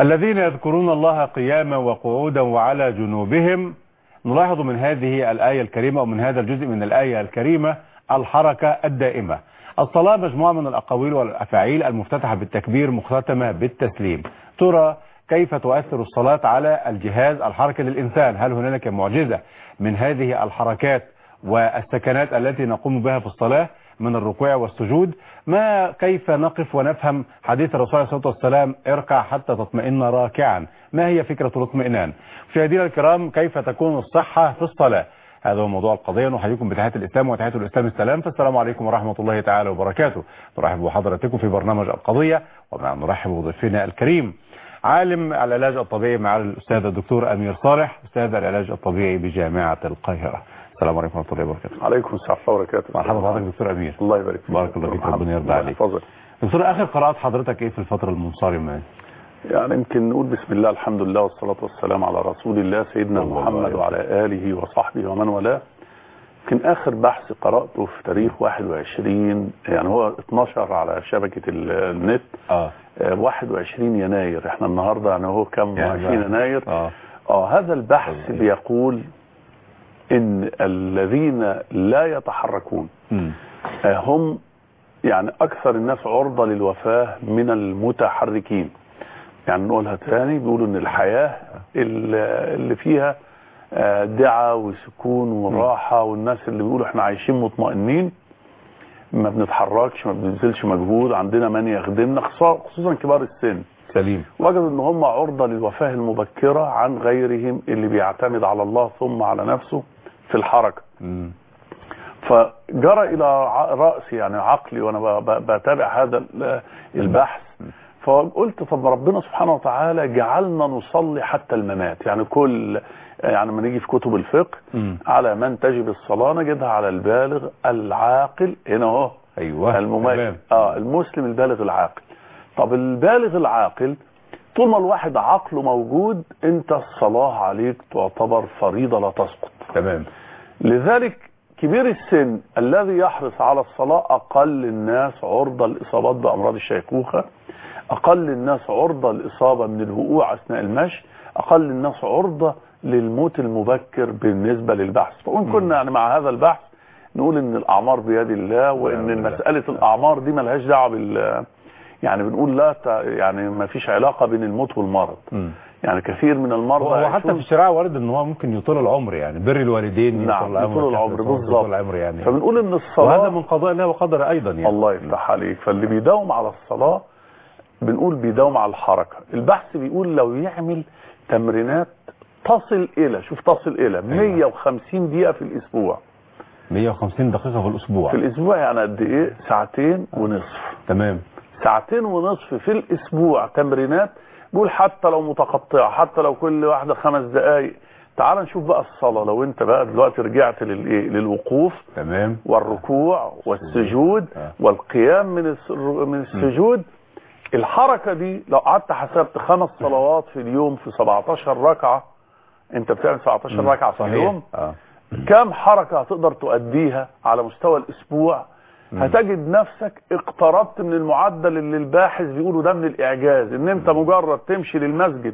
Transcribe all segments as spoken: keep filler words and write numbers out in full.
الذين يذكرون الله قياما وقعودا وعلى جنوبهم. نلاحظ من هذه الآية الكريمة ومن هذا الجزء من الآية الكريمة الحركة الدائمة. الصلاة مجموعة من الأقاويل والأفاعيل المفتتحة بالتكبير مختتمة بالتسليم. ترى كيف تؤثر الصلاة على الجهاز الحركي للإنسان؟ هل هناك معجزة من هذه الحركات والسكنات التي نقوم بها في الصلاة من الركوع والسجود؟ ما كيف نقف ونفهم حديث الرسول عليه الصلاة والسلام اركع حتى تطمئن راكعا؟ ما هي فكرة الاطمئنان؟ مشاهدينا الكرام، كيف تكون الصحة في الصلاة؟ هذا هو موضوع القضية. نحييكم بتحية الإسلام وتحية الإسلام السلام، فالسلام عليكم ورحمة الله تعالى وبركاته. نرحب بحضراتكم في برنامج القضية، ومع نرحب بضيفنا الكريم عالم العلاج الطبيعي مع الأستاذ الدكتور أمير صالح، أستاذ العلاج الطبيعي بجامعة القاهرة. السلام عليكم ورحمة الله وبركاته. عليكم السلام ورحمة الله وبركاته. مرحبا بحضرتك دكتور أمير. الله يبارك فيك. بارك الله فيك، ربنا يرضى عليك. تفضل. دكتور، آخر قراءة حضرتك إيه في الفترة المنصرمة؟ يعني يمكن نقول بسم الله الحمد لله والصلاة والسلام على رسول الله سيدنا محمد وعلى آله وصحبه ومن والاه. يمكن آخر بحث قرأته في تاريخ واحد وعشرين، يعني هو اتنشر على شبكة النت اه واحد وعشرين يناير، احنا النهارده يعني هو كم عشرين يناير. اه اه هذا البحث بيقول ان الذين لا يتحركون امم هم يعني اكثر الناس عرضة للوفاة من المتحركين. يعني نقولها تاني، بيقولوا ان الحياة اللي فيها دعا وسكون وراحة، والناس اللي بيقولوا احنا عايشين مطمئنين ما بنتحركش ما بننزلش مجهود، عندنا من يخدمنا، خصوصا كبار السن، سليم، وجدوا ان هم عرضة للوفاة المبكرة عن غيرهم اللي بيعتمد على الله ثم على نفسه في الحركة. امم فجرى الى رأسي يعني عقلي وانا بتابع هذا البحث، فقلت طب ربنا سبحانه وتعالى جعلنا نصلي حتى الممات، يعني كل يعني لما نيجي في كتب الفقه مم. على من تجب الصلاة نجدها على البالغ العاقل، هنا اهو ايوه المميز اه المسلم البالغ العاقل. طب البالغ العاقل طول ما الواحد عقله موجود انت الصلاة عليك تعتبر فريضة لا تسقط. تمام. لذلك كبير السن الذي يحرص على الصلاة اقل الناس عرضة للاصابات بامراض الشيخوخة، اقل الناس عرضة للاصابة من الوقوع اثناء المشي، اقل الناس عرضة للموت المبكر بالنسبة للبحث. وإن كنا يعني مع هذا البحث نقول ان الاعمار بيد الله، وان مسألة الاعمار دي ملهاش دعوة بال يعني بنقول لا ت... يعني ما فيش علاقة بين الموت والمرض. م. يعني كثير من المرضى هو حتى في الشريعة وارد ان هو ممكن يطول العمر، يعني بر الوالدين نعم يطول العمر بالظبط. يعني. فبنقول ان الصلاة وهذا من قضاء الله وقدر ايضا يعني. الله يفتح عليك. فاللي بيداوم على الصلاة بنقول بيداوم على الحركة. البحث بيقول لو يعمل تمرينات تصل الى شوف تصل الى مية وخمسين دقيقة في الاسبوع. مية وخمسين دقيقة في الاسبوع. في الاسبوع يعني قد ايه؟ ساعتين ونصف. تمام. ساعتين ونصف في الاسبوع تمرينات. بقول حتى لو متقطعة، حتى لو كل واحدة خمس دقايق. تعال نشوف بقى الصلاة. لو انت بقى دلوقتي رجعت للايه للوقوف تمام والركوع والسجود والقيام من من السجود، الحركة دي لو قعدت حسبت خمس صلوات في اليوم في سبعتاشر ركعة، انت بتعمل سبعتاشر ركعة في اليوم، آه. كم حركة هتقدر تؤديها على مستوى الاسبوع؟ مم. هتجد نفسك اقتربت من المعدل اللي الباحث بيقولوا ده من الاعجاز، ان انت مجرد تمشي للمسجد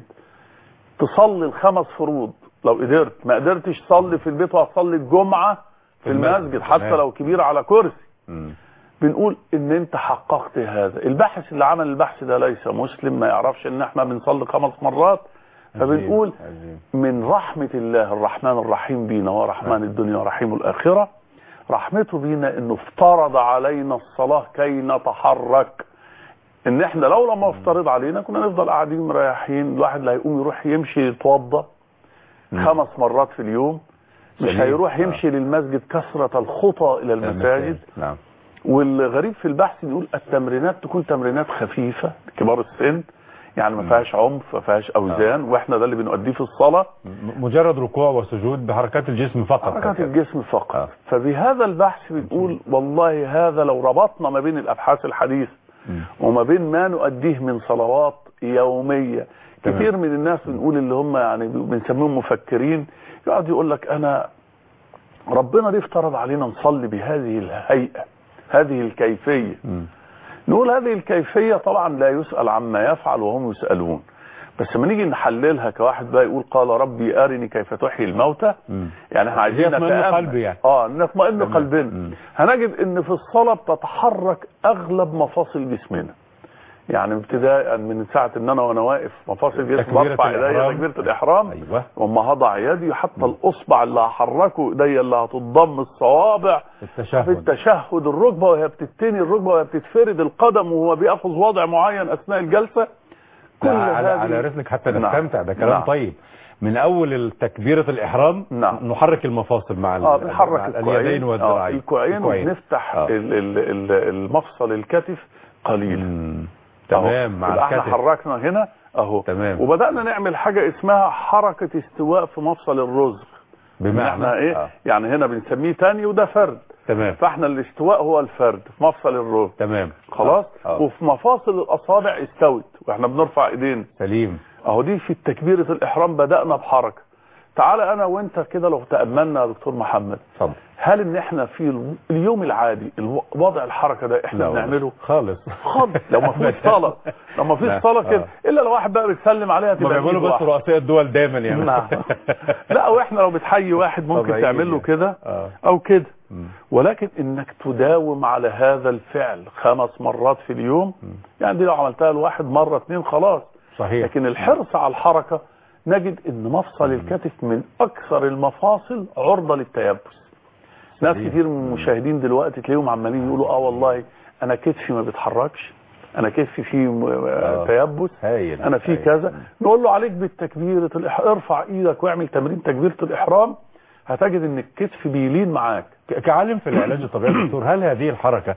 تصلي الخمس فروض لو قدرت، ما قدرتش تصلي في البيت وهتصلي الجمعة في المسجد حتى لو كبير على كرسي. مم. بنقول ان انت حققت هذا. الباحث اللي عمل البحث ده ليس مسلم، ما يعرفش ان احنا بنصلي خمس مرات. فبنقول من رحمة الله الرحمن الرحيم بينا ورحمن الدنيا ورحيم الآخرة، رحمته بينا انه افترض علينا الصلاة كي نتحرك. ان احنا لو لما افترض علينا كنا نفضل قاعدين مريحين، الواحد اللي هيقوم يروح يمشي يتوضى خمس مرات في اليوم، مش هيروح يمشي للمسجد كثرة الخطى الى المساجد. نعم. والغريب في البحث بيقول التمرينات تكون تمرينات خفيفة كبار السن، يعني ما فيهاش عنف ما فيهاش اوزان. آه. واحنا ده اللي بنؤديه في الصلاة، مجرد ركوع وسجود بحركات الجسم فقط. حركات الجسم فقط. آه. فبهذا البحث بنقول والله هذا لو ربطنا ما بين الابحاث الحديثة وما بين ما نؤديه من صلوات يومية. تمام. كثير من الناس بنقول اللي هم يعني بنسميهم مفكرين يقعد يقول لك انا ربنا ليه افترض علينا نصلي بهذه الهيئة هذه الكيفية؟ م. نقول هذه الكيفية طبعا لا يسأل عما يفعل وهم يسألون. بس لما نيجي نحللها كواحد بقى يقول قال ربي ارني كيف تحيي الموتى، مم. يعني احنا عايزين يطمئن قلبي يعني. اه نطمئن تمام. قلبنا. مم. هنجد ان في الصلاه بتتحرك اغلب مفاصل جسمنا، يعني ابتداء من ساعه ان انا وانا واقف مفاصل جسمي تكبيرة برفع ايديا الإحرام. تكبيره الاحرام، أيوة. واما هضع يدي حتى الاصبع اللي هحركه، ايديا اللي هتضم، الصوابع التشهد. في التشهد، الركبه وهي بتتني، الركبه وهي بتتفرد، القدم وهو بياخذ وضع معين اثناء الجلسه. كل على, هذه على رسلك حتى نعم. نستمتع، ده كلام نعم. طيب. من اول تكبيرة الإحرام نعم. نحرك المفاصل مع, اه بنحرك مع الكوعين اليدين والذراعين. آه الكوعين ونفتح آه. ال- ال- ال- المفصل الكتف قليلا. مم. تمام. مع احنا الكتف. حركنا هنا اهو، تمام. وبدأنا نعمل حاجة اسمها حركة استواء في مفصل الرزق. بمعنى احنا ايه آه. يعني هنا بنسميه تاني وده فرد. تمام. فاحنا الاستواء هو الفرد في مفصل الرزق. تمام. خلاص. آه. آه. وفي مفاصل الاصابع استوت واحنا بنرفع ايدينا. سليم. اهو دي في تكبيرة الاحرام بدأنا بحركة. تعالى انا وانت كده لو تأملنا يا دكتور محمد، اتفضل. هل ان احنا في اليوم العادي وضع الحركة ده احنا بنعمله خالص خالص؟ لو ما فيش صلاة، لو ما فيش صلاة كده الا لو واحد بقى بيتسلم عليها ما تبقى بيعملوا بس رؤساء الدول دايما يعني. نعم. لا واحنا لو بتحيي واحد ممكن طبيعي تعمل له يعني. كده آه. او كده، مم. ولكن انك تداوم على هذا الفعل خمس مرات في اليوم، يعني دي لو عملتها لواحد مرة اتنين خلاص. صحيح. لكن الحرص على الحركة، نجد ان مفصل الكتف من اكثر المفاصل عرضة للتيبس. ناس كتير من المشاهدين دلوقتي تلاقيهم عمالين يقولوا اه والله انا كتفي ما بيتحركش، انا كتفي فيه آه. تيبس، هايل. انا فيه هايل. كذا. نقول له عليك بالتكبيرة الإحرام، ارفع ايدك واعمل تمرين تكبيرة الإحرام، هتجد ان الكتف بيلين معاك. ك- كعالم في العلاج الطبيعي دكتور، هل هذه الحركة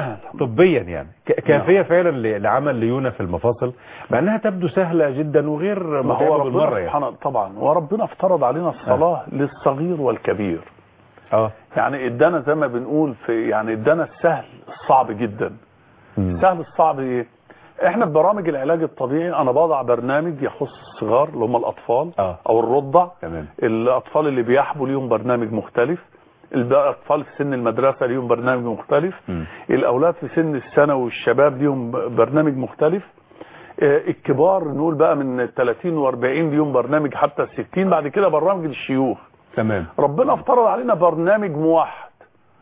طبيا يعني ك- كافية فعلا ل- لعمل ليونة في المفاصل، مع انها تبدو سهلة جدا وغير ما هو متعبة ربنا بالمرة يعني. سبحانه طبعا، وربنا افترض علينا الصلاة للصغير والكبير. اه. يعني ادانا زي ما بنقول في يعني ادانا السهل الصعب جدا. مم. السهل الصعب ايه؟ احنا في برامج العلاج الطبيعي انا بضع برنامج يخص الصغار اللي هم الاطفال آه. او الرضع. تمام. الاطفال اللي بيحبوا ليهم برنامج مختلف، الاطفال في سن المدرسه ليهم برنامج مختلف، مم. الاولاد في سن الثانوي والشباب ليهم برنامج مختلف، آه، الكبار نقول بقى من ثلاثين واربعين ليهم برنامج حتى ستين، بعد كده برنامج للشيوخ. تمام. ربنا افترض علينا برنامج موحد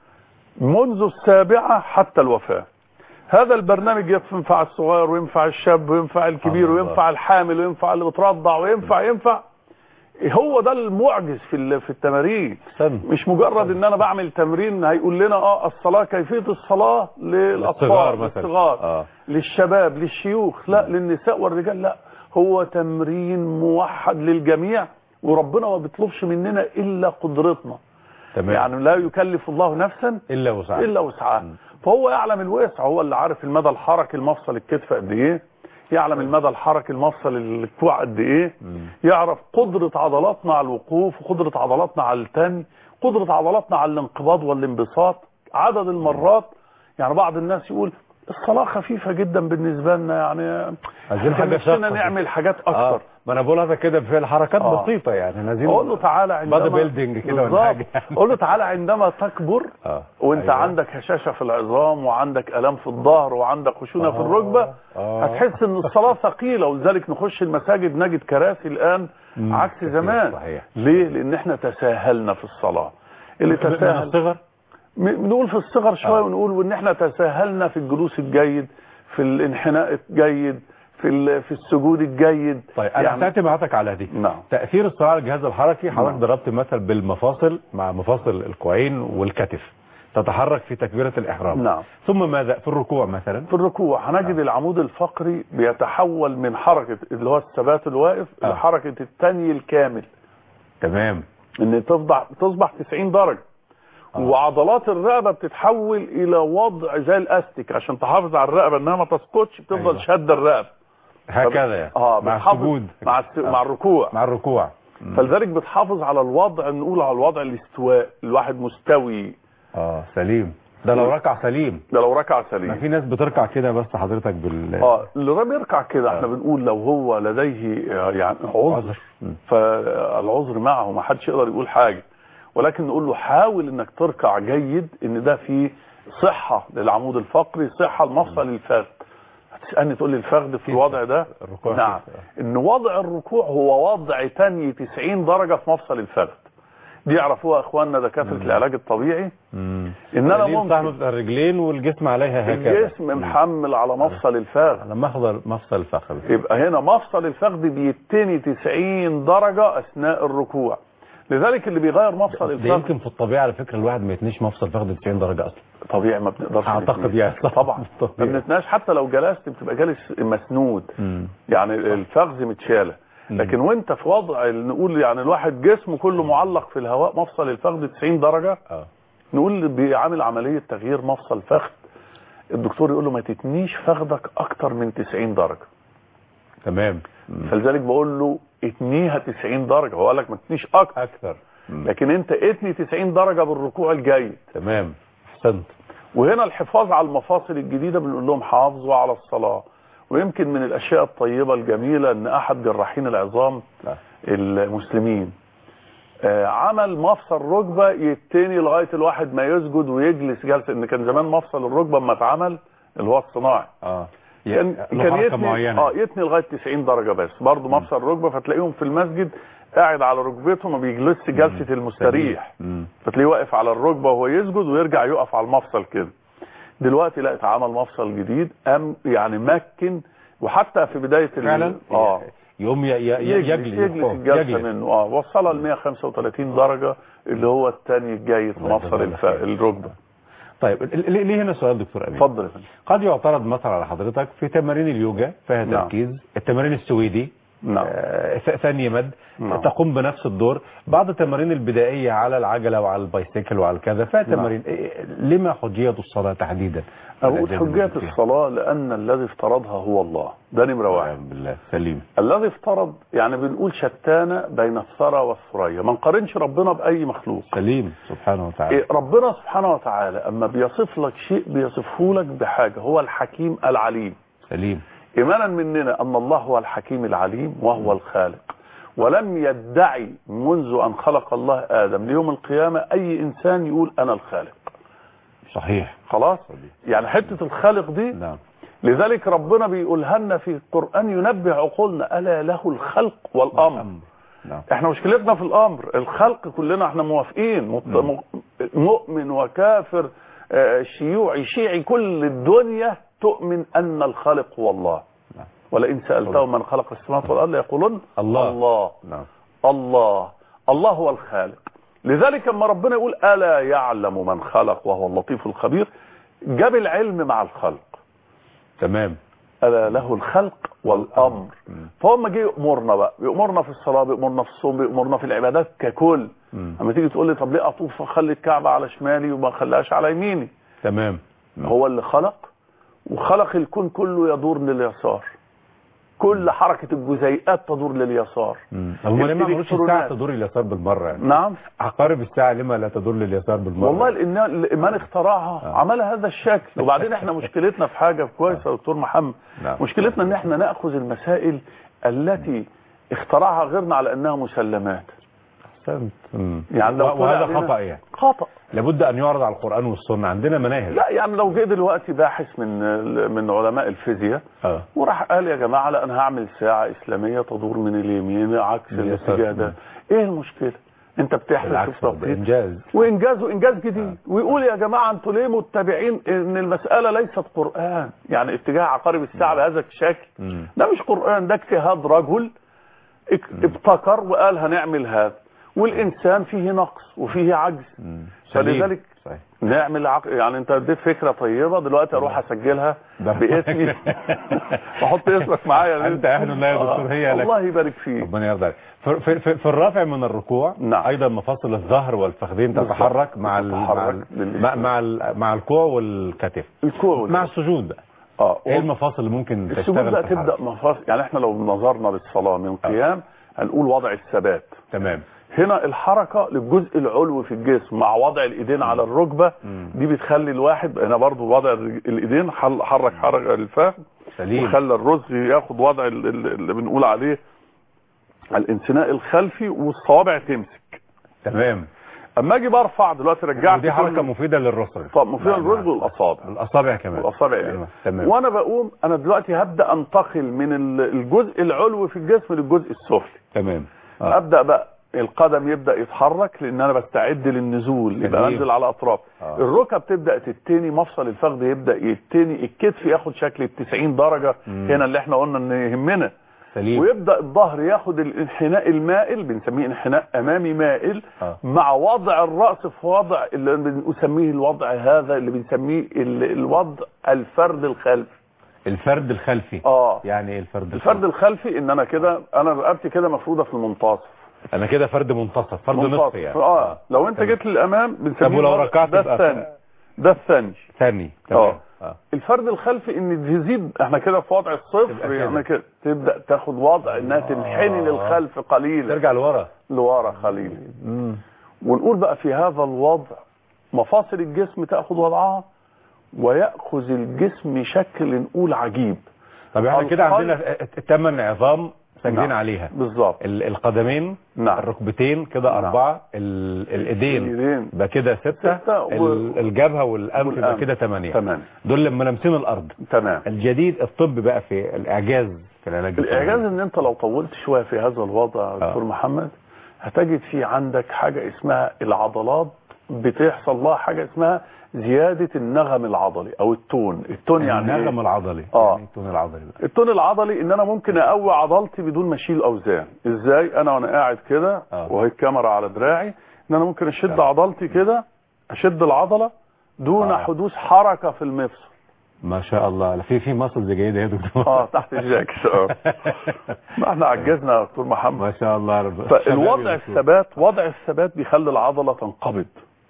منذ السابعة حتى الوفاة. هذا البرنامج ينفع الصغير وينفع الشاب وينفع الكبير الله. وينفع الحامل وينفع اللي بترضع وينفع ينفع. هو ده المعجز في ال- في التمارين. سن. مش مجرد ان انا بعمل تمرين هيقول لنا اه الصلاة، كيفية الصلاة للصغار للاطفال مثلا. للصغار آه. للشباب للشيوخ، لا للنساء والرجال، لا هو تمرين موحد للجميع، وربنا ما بيطلبش مننا الا قدرتنا. تمام. يعني لا يكلف الله نفسا الا وسعها. الا وسعها. فهو يعلم الوسع، هو اللي عارف المدى الحركي المفصل الكتف قد ايه، يعلم المدى الحركي المفصل الكوع قد ايه، يعرف قدرة عضلاتنا على الوقوف وقدرة عضلاتنا على التاني، قدرة عضلاتنا على الانقباض والانبساط، عدد المرات. يعني بعض الناس يقول الصلاة خفيفة جدا بالنسبة لنا، يعني عايزين حاجة نفسنا شاقة. نعمل حاجات اكتر. آه. ما انا بقول هذا كده في الحركات آه. بسيطة يعني، عايزين اقول له تعالى عندما بادي بيلدينج كده ولا بالظبط. حاجة. اقول له تعالى عندما تكبر آه. وانت أيوة. عندك هشاشة في العظام وعندك الام في الظهر وعندك خشونة آه. في الركبة، آه. هتحس ان الصلاة ثقيلة، ولذلك نخش المساجد نجد كراسي الان مم. عكس كتير. زمان. صحيح. ليه؟ لان احنا تساهلنا في الصلاة. اللي من تساهل الصغر. م- نقول في الصغر شوية، آه. ونقول وان احنا تساهلنا في الجلوس الجيد، في الانحناء الجيد، في ال- في السجود الجيد. طيب انا يعني سألت معاك على دي. نعم. تأثير الصراع على الجهاز الحركي، حضرتك نعم. ضربت مثل بالمفاصل مع مفاصل الكوعين والكتف تتحرك في تكبيرة الإحرام. نعم. ثم ماذا في الركوع مثلا؟ في الركوع هنجد نعم. العمود الفقري بيتحول من حركة اللي هو الثبات الواقف آه. لحركة الثاني الكامل، تمام. ان تصبح تصبح تسعين درجة. آه. وعضلات الرقبة بتتحول الى وضع زي الاستيك عشان تحافظ على الرقبة انها ما تسقطش، بتفضل أيوة. شادة الرقبة هكذا يعني. اه مع بتحافظ السجود مع الس... آه. مع الركوع. مع الركوع. مم. فلذلك بتحافظ على الوضع، نقول على الوضع الاستواء، الواحد مستوي. اه سليم. ده لو ركع سليم. ده لو ركع ما سليم. في ناس بتركع كده بس حضرتك بال اه اللي راه بيركع كده آه. احنا بنقول لو هو لديه آه، يعني عذر، عذر. مم. فالعذر معه، ما حدش يقدر يقول حاجة، ولكن نقول له حاول انك تركع جيد، ان ده فيه صحة للعمود الفقري، صحة المفصل الفات. هتسالني تقول لي الفخذ في الوضع ده؟ الركوع نعم، ان وضع الركوع هو وضع تاني تسعين درجه في مفصل الفخذ. دي يعرفوها اخواننا دكاتره العلاج الطبيعي. مم. ان انا ممكن صاحب الرجلين والجسم عليها هكذا، الجسم محمل على مفصل الفخذ، على مفصل مفصل الفخذ. يبقى هنا مفصل الفخذ بيتني تسعين درجه اثناء الركوع. لذلك اللي بيغير مفصل الفخذ، ده يمكن في الطبيعه على فكره الواحد ما يتنيش مفصل فخذ تسعين درجه اصلا. طبيعي ما بنقدرش اعتقد يعني طبعا ما بنتناش، حتى لو جلست بتبقى جالس مسنود. مم. يعني الفخذ متشاله، لكن وانت في وضع نقول يعني الواحد جسمه كله معلق في الهواء مفصل الفخذ تسعين درجه، اه نقول بيعمل عمليه تغيير مفصل فخذ، الدكتور يقول له ما تتنيش فخذك اكتر من تسعين درجه. تمام. فلذلك بقول له اتنيها تسعين درجه، هو قال لك ما تتنيش اكتر, أكثر. لكن انت اتني تسعين درجه بالركوع الجيد. تمام، احسنت. وهنا الحفاظ على المفاصل الجديده بنقول لهم حافظوا على الصلاه. ويمكن من الاشياء الطيبه الجميله ان احد جراحين العظام لا. المسلمين آه عمل مفصل ركبه يتني لغايه الواحد ما يسجد ويجلس جلسه، ان كان زمان مفصل الركبه اما اتعمل اللي هو الصناعي اه كان كان يتني اه يتني لغايه تسعين درجه بس برضه مفصل الركبه، فتلاقيهم في المسجد قاعد على ركبته ما بيجلسش جلسه المستريح، فتلاقيه واقف على الركبه وهو يسجد ويرجع يقف على المفصل كده. دلوقتي لا، اتعمل مفصل جديد ام يعني مكن، وحتى في بدايه فعلا اه يقوم يجلس يجلس الجلسه منه اه وصلها ل مية وخمسة وتلاتين درجه اللي هو الثاني الجيد في مفصل الركبه. طيب ليه هنا سؤال دكتور امين؟ اتفضل. قد يعترض مثلا على حضرتك في تمارين اليوجا فيها نعم. تركيز، التمارين السويدي نعم آه ثاني مد نعم. تقوم بنفس الدور، بعض التمارين البدائيه على العجله وعلى البايسيكل وعلى كذا فيها تمارين نعم. إيه لما حجيه الصلاه تحديدا؟ اقول حجيه الصلاه لان الذي افترضها هو الله، ده نمره واحد. بالله سليم. الذي افترض يعني بنقول شتان بين الثرى والثريا، ما نقارنش ربنا باي مخلوق. سليم سبحانه وتعالى. إيه ربنا سبحانه وتعالى اما بيصف لك شيء بيصفه لك بحاجه، هو الحكيم العليم. سليم. ايمانا مننا ان الله هو الحكيم العليم وهو الخالق، ولم يدعي منذ ان خلق الله ادم ليوم القيامه اي انسان يقول انا الخالق. صحيح. خلاص. يعني حته الخالق دي نعم. لذلك ربنا بيقولها لنا في القران ينبه عقولنا الا له الخلق والامر. نعم. احنا مشكلتنا في الامر، الخلق كلنا احنا موافقين، نعم. مؤمن وكافر شيوعي شيعي كل الدنيا تؤمن ان الخالق هو الله. نعم. ولئن سالتهم من خلق السماوات والارض يقولون الله. الله. نعم. الله الله هو الخالق. لذلك لما ربنا يقول الا يعلم من خلق وهو اللطيف الخبير جاب العلم مع الخلق. تمام. الا له الخلق والامر. فهم جه يامرنا بقى، بيامرنا في الصلاه، بيامرنا في الصوم، بيامرنا في العبادات ككل. اما تيجي تقول لي طب ليه اطوف اخلي الكعبه على شمالي وما اخليهاش على يميني؟ تمام. هو اللي خلق وخلق الكون كله يدور لليسار، كل حركة الجزيئات تدور لليسار. هم ليه ما عملوش الساعة تدور لليسار بالمرة يعني؟ نعم. عقارب الساعة لما لا تدور لليسار بالمرة؟ والله لأن من اخترعها آه. عملها هذا الشكل. وبعدين احنا مشكلتنا في حاجة كويسة يا دكتور محمد، نعم. مشكلتنا ان احنا نأخذ المسائل التي اخترعها غيرنا على انها مسلمات. احسنت. يعني لو وهذا خطأ يعني؟ خطأ. لابد ان يعرض على القرآن والسنة، عندنا مناهج. لا يعني لو جه دلوقتي باحث من من علماء الفيزياء آه. وراح قال يا جماعه لا انا هعمل ساعه اسلاميه تدور من اليمين عكس الاتجاه ده، ايه المشكله؟ انت بتحلف في توقيت انجاز وانجاز وانجاز جديد آه. ويقول يا جماعه انتوا ليه متبعين ان المساله ليست قرآن، يعني اتجاه عقارب الساعه مم. بهذا الشكل مم. ده مش قرآن، ده اجتهاد رجل ابتكر وقال هنعمل هذا، والانسان فيه نقص وفيه عجز. فلذلك نعمل عق... يعني انت اديت فكره طيبه، دلوقتي اروح اسجلها باسمي واحط اسمك معايا. انت اهل لا يا دكتور هي لك. الله يبارك فيك. ربنا يرضى عليك. في, في, في الرافع من الركوع نعم. ايضا مفاصل الظهر والفخذين تتحرك مع ال... مع ال... مع مع, ال... مع الكوع والكتف. الكوع مع السجود بقى اه ايه المفاصل اللي ممكن تشتغل؟ السجود بقى تبدا مفاصل، يعني احنا لو نظرنا للصلاه من قيام آه. هنقول وضع الثبات. تمام. هنا الحركة للجزء العلوي في الجسم مع وضع الايدين على الركبة، دي بتخلي الواحد هنا برضو وضع الايدين حرك حركة الفخذ وخلى الرزق ياخد وضع اللي بنقول عليه الانثناء الخلفي والصوابع تمسك. تمام. اما اجي برفع دلوقتي رجعت ودي حركه مفيده للرسل. طب مفيده للرجل والاصابع. الاصابع كمان. الاصابع يعني. تمام. وانا بقوم انا دلوقتي هبدا انتقل من الجزء العلوي في الجسم للجزء السفلي. تمام. آه. ابدا بقى القدم يبدا يتحرك لان انا بستعد للنزول، يبقى انزل على اطراف. آه. الركب تبدا تتني، مفصل الفخذ يبدا يتني، الكتف ياخد شكل ال تسعين درجه. مم. هنا اللي احنا قلنا ان يهمنا. سليم. ويبدا الظهر ياخد الانحناء المائل، بنسميه انحناء امامي مائل. آه. مع وضع الراس في وضع اللي بنسميه الوضع هذا اللي بنسميه الوضع الفرد الخلفي. الفرد الخلفي. اه يعني ايه الفرد الخلفي؟ الفرد الخلفي ان انا كده انا رقبتي كده مفروده في المنتصف. انا كده فرد منتصف، فرد نصف يعني. اه لو انت جيت للامام بنسميه. طب ولو ركعت ده الثاني. ده الثاني. ثاني. تمام. اه الفرد الخلفي ان تزيد، احنا كده في وضع الصفر يعني كده تبدا تاخد وضع انها تنحني للخلف قليلا، ترجع لورا لورا قليلا. ونقول بقى في هذا الوضع مفاصل الجسم تاخذ وضعها وياخذ الجسم شكل نقول عجيب. طب احنا كده عندنا ثمان عظام ساجدين. نعم. عليها بالظبط. القدمين. نعم. الركبتين كده. نعم. أربعة. الايدين يبقى كده ستة. ستة. و... الجبهة والأنف يبقى كده ثمانية. تمام. دول لما لمسين الأرض. تمام. الجديد الطب بقى في الإعجاز في العلاج. الإعجاز إن أنت لو طولت شوية في هذا الوضع يا دكتور محمد هتجد في عندك حاجة اسمها العضلات بتحصل لها حاجة اسمها زيادة النغم العضلي او التون. التون يعني النغم إيه؟ العضلي. اه يعني التون العضلي بقى. التون العضلي ان انا ممكن اقوي عضلتي بدون ما اشيل اوزان. ازاي؟ انا وانا قاعد كده وهي الكاميرا على دراعي ان انا ممكن اشد عضلتي كده، اشد العضلة دون آه. حدوث حركة في المفصل. ما شاء الله. في في مصل جيدة يا دكتور. اه تحت الجاكس. اه ما احنا عجزنا يا دكتور محمد. ما شاء الله رب. فالوضع الثبات، وضع الثبات بيخلي العضلة تنقبض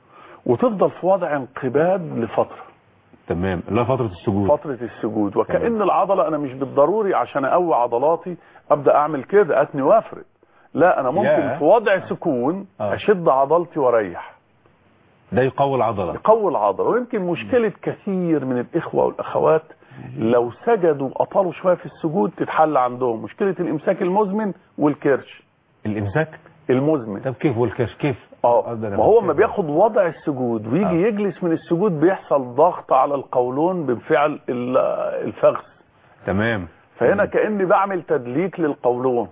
وتفضل في وضع انقباض لفترة. تمام. اللي هي فترة السجود. فترة السجود. وكأن تمام. العضلة انا مش بالضروري عشان اقوي عضلاتي ابدا اعمل كده اتني وافرد. لا انا ممكن يا. في وضع سكون آه. اشد عضلتي واريح. ده يقوي العضلة. يقوي العضلة. ويمكن مشكلة كثير من الاخوة والاخوات لو سجدوا اطالوا شوية في السجود تتحل عندهم مشكلة الامساك المزمن والكرش. الامساك المزمن. طب كيف والكرش كيف؟ اه ما هو ما بياخد وضع السجود ويجي آه. يجلس من السجود بيحصل ضغط على القولون بانفعال الفخذ. تمام. فهنا كأني بعمل تدليك للقولون.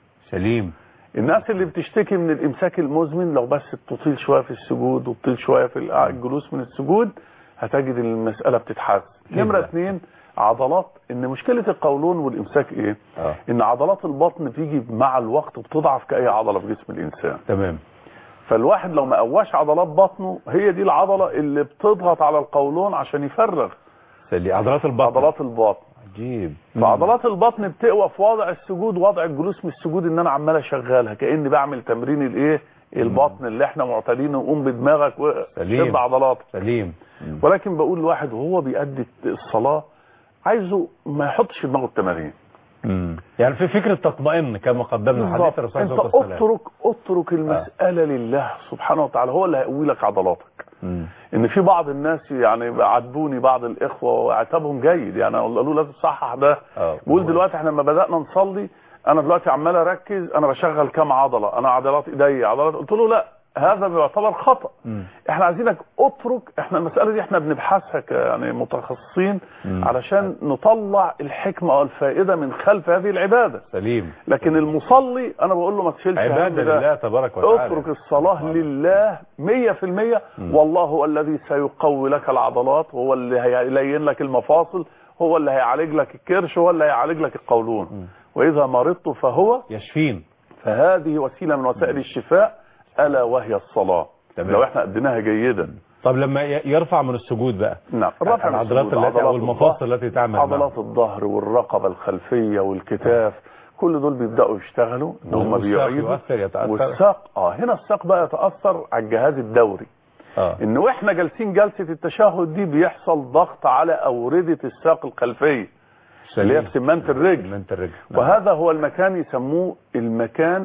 سليم. الناس اللي بتشتكي من الامساك المزمن لو بس تطيل شويه في السجود وتطيل شويه في الجلوس من السجود هتجد المساله بتتحسن. نمره اثنين عضلات، ان مشكله القولون والامساك ايه؟ آه. ان عضلات البطن بتيجي مع الوقت بتضعف كاي عضله في جسم الانسان. تمام. فالواحد لو ما قواش عضلات بطنه هي دي العضله اللي بتضغط على القولون عشان يفرغ. سلي عضلات البطن. عضلات البطن. عجيب. فعضلات البطن بتقوى في وضع السجود، وضع الجلوس من السجود ان انا عمال اشغلها كاني بعمل تمرين الايه؟ البطن اللي احنا معتادين نقوم بدماغك وشد عضلاتك. سليم. ولكن بقول لواحد وهو بيأدي الصلاه عايزه ما يحطش في دماغه التمارين. امم يعني في فكره تطمئن كما قدمنا حديث الرسول صلى الله عليه وسلم. انت اترك اترك المساله آه. لله سبحانه وتعالى، هو اللي هيقوي لك عضلاتك. مم. ان في بعض الناس يعني عاتبوني بعض الاخوه وعتابهم جيد، يعني قالوا له لازم تصحح ده. آه. بقول دلوقتي احنا لما بدانا نصلي انا دلوقتي عمال اركز انا بشغل كام عضله، انا عضلات ايدي عضلات، قلت له لا هذا بيعتبر خطأ. مم. احنا عايزينك اترك، احنا المسألة دي احنا بنبحثها يعني متخصصين مم. علشان نطلع الحكمة والفائدة من خلف هذه العبادة. سليم. لكن المصلي انا بقول له ما تشيلش عبادة لله تبارك وتعالى، اترك الصلاة مم. لله مية في المية. والله هو الذي سيقوي لك العضلات، هو اللي هيلين لك المفاصل، هو اللي هيعالج لك الكرش، هو اللي هيعالج لك القولون. مم. واذا مرضت فهو يشفين. فهذه وسيلة من وسائل مم. الشفاء ألا وهي الصلاة. تمام. لو احنا أديناها جيدا. طب لما يرفع من السجود بقى. نعم. الرفع من العضلات التي او المفاصل التي تعمل عضلات الظهر والرقبة الخلفية والكتاف كل دول بيبدأوا يشتغلوا ان هم بيعيدوا. والساق اه هنا الساق بقى يتأثر على الجهاز الدوري. اه ان واحنا جالسين جلسة التشهد دي بيحصل ضغط على أوردة الساق الخلفية اللي هي في سمانة الرجل. سمانة الرجل. وهذا هو المكان يسموه المكان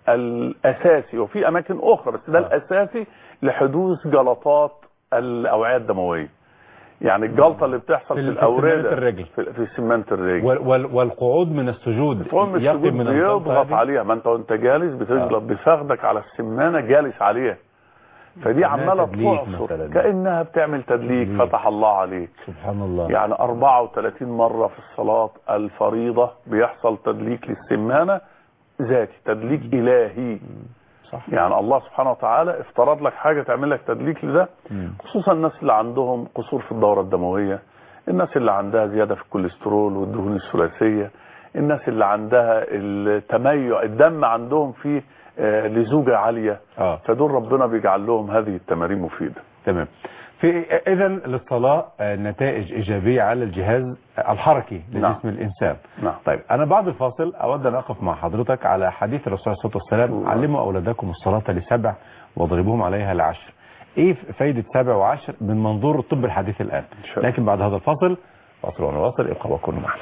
الأساسي، وفي أماكن أخرى بس ده آه. الأساسي لحدوث جلطات الأوعية الدموية. يعني الجلطة اللي بتحصل في, في الأوردة الرجل. في, في سمانة الرجل. وال والقعود من السجود يقي من بيضغط عليها. ما أنت وأنت جالس بتجلط آه. بفخدك على السمانة جالس عليها، فدي عماله تعصر كانها بتعمل تدليك. تدليك فتح الله عليك. سبحان الله. يعني أربعة وثلاثين مره في الصلاه الفريضه بيحصل تدليك للسمانه ذاتي، تدليك الهي. صح. يعني الله سبحانه وتعالى افترض لك حاجه تعمل لك تدليك لده، خصوصا الناس اللي عندهم قصور في الدوره الدمويه، الناس اللي عندها زياده في الكوليسترول والدهون الثلاثيه، الناس اللي عندها التميع الدم عندهم فيه آه لزوجه عاليه. آه. فدول ربنا بيجعل لهم هذه التمارين مفيده. تمام. في اذا للصلاه نتائج ايجابيه على الجهاز الحركي لجسم نعم. الانسان. نعم. طيب انا بعد الفاصل اود ان اقف مع حضرتك على حديث الرسول عليه الصلاه والسلام: علموا اولادكم الصلاه لسبع واضربوهم عليها لعشر. ايه فايده سبع وعشر من منظور الطب الحديث الان؟ لكن بعد هذا الفاصل فاصل ونواصل. ابقوا وكونوا معنا.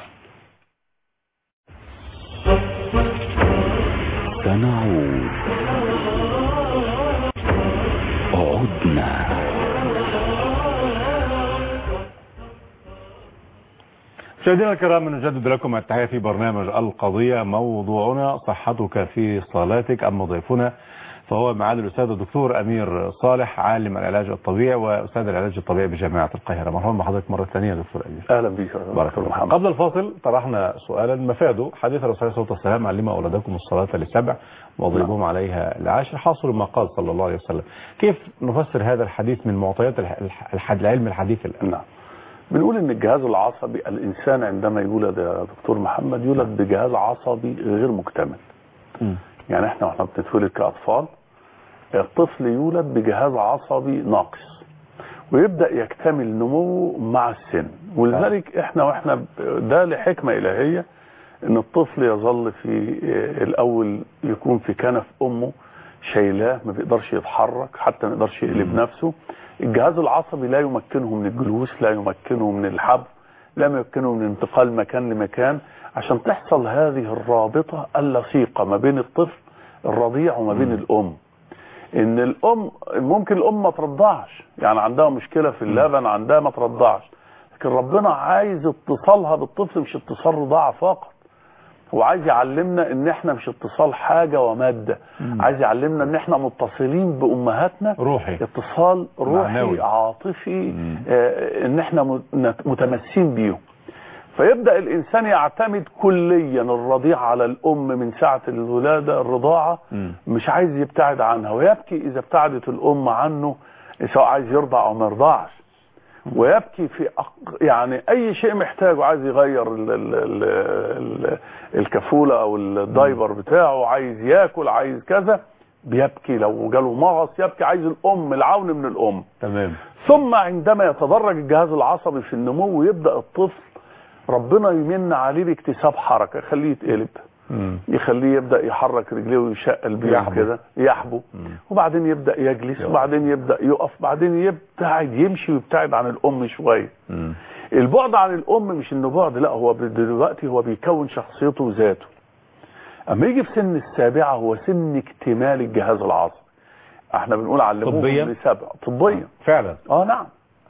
سنعود. عدنا. مشاهدينا الكرام، نجدد لكم التحية في برنامج القضية. موضوعنا صحتك في صلاتك. أما ضيفنا فهو معالي الأستاذ الدكتور أمير صالح، عالم العلاج الطبيعي وأستاذ العلاج الطبيعي بجامعة القاهرة. مرحبا بحضرتك مرة ثانية يا دكتور أمير. أهلا بك. بارك الله. قبل الفاصل طرحنا سؤالا مفاده حديث الرسول صلى الله عليه وسلم: علموا أولادكم الصلاة لسبع واضربوهم نعم. عليها لعشر، حاصل ما قال صلى الله عليه وسلم. كيف نفسر هذا الحديث من معطيات العلم الحديث الآن؟ نعم. بنقول ان الجهاز العصبي، الانسان عندما يولد يا دكتور محمد يولد بجهاز عصبي غير مكتمل. م. يعني احنا واحنا بنتولد كاطفال الطفل يولد بجهاز عصبي ناقص ويبدا يكتمل نموه مع السن، ولذلك احنا واحنا ده لحكمه الهيه ان الطفل يظل في الاول يكون في كنف امه شايلاه، ما بيقدرش يتحرك، حتى ما يقدرش يقلب نفسه. الجهاز العصبي لا يمكنه من الجلوس، لا يمكنه من الحبل، لا يمكنه من انتقال مكان لمكان، عشان تحصل هذه الرابطة اللصيقة ما بين الطفل الرضيع وما بين الأم. ان الأم ممكن الأم ما ترضعش، يعني عندها مشكلة في اللبن، عندها ما ترضعش، لكن ربنا عايز اتصالها بالطفل مش اتصال رضاعة فقط. هو عايز يعلمنا ان احنا مش اتصال حاجة ومادة، مم. عايز يعلمنا ان احنا متصلين بامهاتنا روحي، اتصال روحي معنوي. عاطفي، آه ان احنا متمسين بيهم. فيبدأ الانسان يعتمد كليا الرضيع على الام من ساعة الولادة الرضاعة، مم. مش عايز يبتعد عنها، ويبكي اذا ابتعدت الام عنه سواء عايز يرضع او ما يرضعش، ويبكي في يعني اي شيء محتاجه، عايز يغير ال ال ال ال الكفولة او الدايبر بتاعه، عايز ياكل، عايز كذا، بيبكي. لو جاله مغص يبكي، عايز الام، العون من الام. تمام. ثم عندما يتدرج الجهاز العصبي في النمو يبدأ الطفل ربنا يمن عليه باكتساب حركة، يخليه يتقلب، يخليه يبدأ يحرك رجليه ويشقل بيهم كده، يحبو، وبعدين يبدأ يجلس، وبعدين يبدأ يقف، بعدين يبتعد يمشي ويبتعد عن الأم شوية. البعد عن الأم مش انه بعد، لا، هو دلوقتي هو بيكون شخصيته وذاته. اما يجي في سن السابعة هو سن اكتمال الجهاز العصبي. احنا بنقول علموهم لسبع طبيا فعلا. اه نعم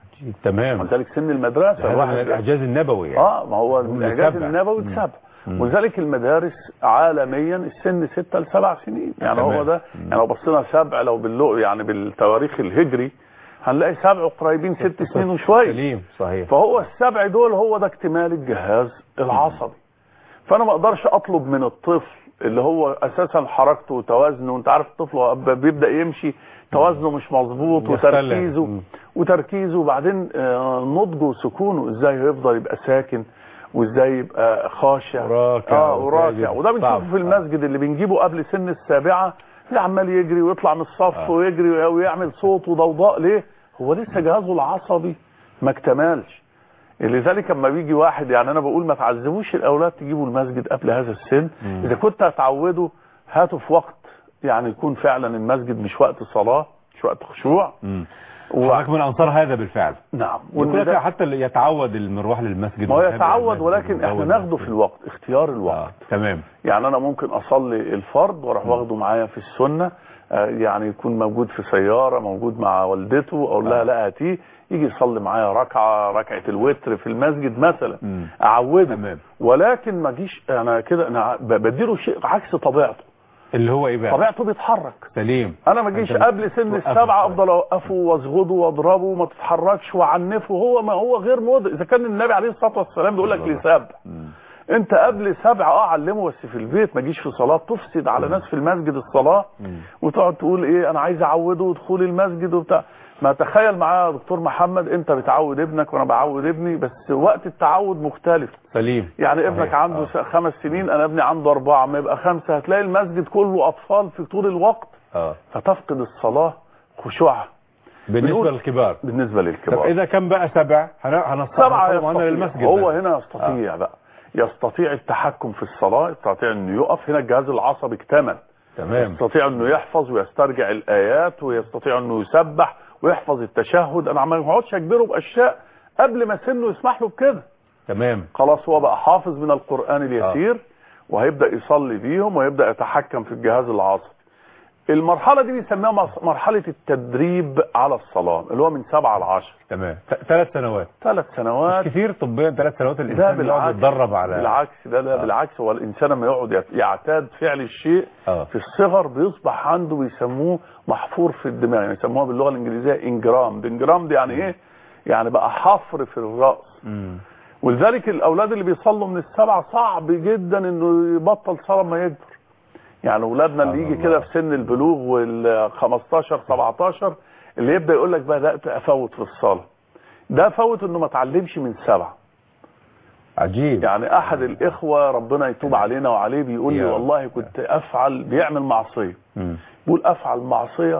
تمام. ولذلك سن المدرسة هذا الاعجاز النبوي يعني. اه ما هو الاعجاز النبوي سبع، ولذلك المدارس عالميا السن ستة لسبع سنين. يعني تمام. هو ده يعني لو بصينا سبع لو باللو يعني بالتواريخ الهجري هنلاقي سبع قريبين ست سنين وشويه. سليم صحيح. فهو السبع دول هو ده اكتمال الجهاز العصبي. فانا ما اقدرش اطلب من الطفل اللي هو اساسا حركته وتوازنه، وانت عارف الطفل بيبدا يمشي توازنه مش مظبوط وتركيزه وتركيزه وبعدين نضجه وسكونه، ازاي هيفضل يبقى ساكن وازاي يبقى خاشع وراكع اه وراكع. وده بنشوفه في المسجد اللي بنجيبه قبل سن السابعه، اللي عمال يجري ويطلع من الصف آه. ويجري ويعمل صوت وضوضاء. ليه؟ هو لسه جهازه العصبي ما اكتملش. لذلك لما بيجي واحد، يعني انا بقول ما تعذبوش الاولاد تجيبوا المسجد قبل هذا السن. مم. اذا كنت هتعوده هاته في وقت يعني يكون فعلا المسجد مش وقت صلاه، مش وقت خشوع. حضرتك من انصار هذا بالفعل. نعم. وكل حتى يتعود المروح للمسجد. ما هو يتعود، ولكن احنا ناخده في الوقت، اختيار الوقت. آه. تمام. يعني انا ممكن اصلي الفرض واروح واخده معايا في السنه، آه يعني يكون موجود في سياره، موجود مع والدته، اقول لها آه. لا هاتيه يجي يصلي معايا ركعه ركعه الوتر في المسجد مثلا. مم. اعوده. تمام. ولكن ما اجيش انا كده انا بديله شيء عكس طبيعته. اللي هو ايه بقى؟ طبيعته بيتحرك. سليم. انا ما اجيش قبل سن السبعه افضل اوقفه واصغده واضربه وما تتحركش واعنفه، هو ما هو غير مضر. اذا كان النبي عليه الصلاه والسلام بيقول لك لسبع، انت قبل سبعه اه علمه بس في البيت، ما تجيش في صلاه تفسد على ناس في المسجد الصلاه وتقعد تقول ايه انا عايز اعوده دخول المسجد وبتاع. ما تخيل معايا يا دكتور محمد، انت بتعود ابنك وانا بعود ابني، بس وقت التعود مختلف. سليم. يعني ابنك صحيح. عنده آه. خمس سنين، انا ابني عنده اربعه، ما يبقى خمسه هتلاقي المسجد كله اطفال في طول الوقت. اه فتفقد الصلاه خشوعها بالنسبه للكبار. بالنسبه للكبار. طب اذا كان بقى سبع سبعه للمسجد، هو بس. هنا يستطيع آه. بقى يستطيع التحكم في الصلاه، يستطيع انه يقف، هنا الجهاز العصبي اكتمل. تمام. يستطيع انه يحفظ ويسترجع الايات، ويستطيع انه يسبح ويحفظ التشهد. انا ما اقعدش اجبره باشياء قبل ما سنه يسمح له بكده. تمام. خلاص هو بقى حافظ من القرآن اليسير آه. وهيبدأ يصلي بيهم ويبدأ يتحكم في الجهاز العصبي. المرحلة دي بيسميها مرحلة التدريب على الصلاة، اللي هو من سبعة لعشر. تمام. ثلاث سنوات. ثلاث سنوات. مش كتير طبيا ثلاث سنوات الإنسان يقعد يتدرب على. بالعكس ده لا آه. بالعكس، هو الإنسان لما يقعد يعتاد فعل الشيء آه. في الصغر بيصبح عنده بيسموه محفور في الدماغ، يعني يسموها باللغة الإنجليزية انجرام. انجرام دي يعني م. إيه؟ يعني بقى حفر في الرأس. م. ولذلك الاولاد اللي بيصلوا من السبعه صعب جدا انه يبطل صلاه ما يكبر. يعني اولادنا اللي يجي كده في سن البلوغ وال خمستاشر سبعتاشر اللي يبدا يقول لك بدات افوت في الصلاه، ده فوت انه ما اتعلمش من سبعه. عجيب. يعني احد الاخوه ربنا يتوب علينا وعليه بيقول لي والله كنت افعل، بيعمل معصيه، بيقول افعل معصيه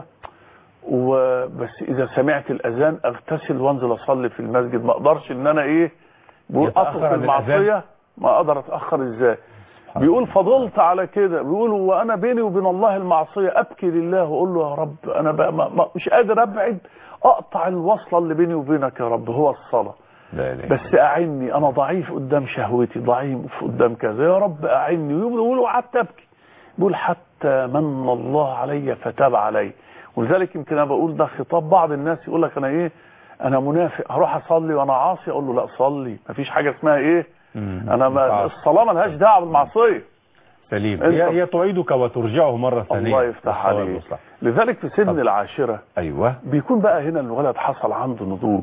وبس اذا سمعت الاذان اغتسل وانزل اصلي في المسجد، ما اقدرش ان انا ايه بيقول اترك المعصيه، ما اقدر اتاخر ازاي. بيقول فضلت على كده، بيقول وانا بيني وبين الله المعصيه ابكي لله واقول له يا رب انا بقى ما ما مش قادر ابعد، اقطع الوصله اللي بيني وبينك يا رب هو الصلاه. لا لا بس اعني، انا ضعيف قدام شهوتي، ضعيف قدام كذا، يا رب اعني. ويقول وقعدت ابكي، بيقول حتى من الله علي فتاب علي. ولذلك يمكن انا بقول ده خطاب بعض الناس يقول لك انا ايه انا منافق هروح اصلي وانا عاصي، اقول له لا صلي، مفيش حاجه اسمها ايه انا ما الصلاه مالهاش دعوه بالمعصيه. سليم. هي هي تعيدك وترجعه مره ثانيه. الله يفتح عليك. لذلك في سن العاشره ايوه بيكون بقى هنا الولد حصل عنده نضوج،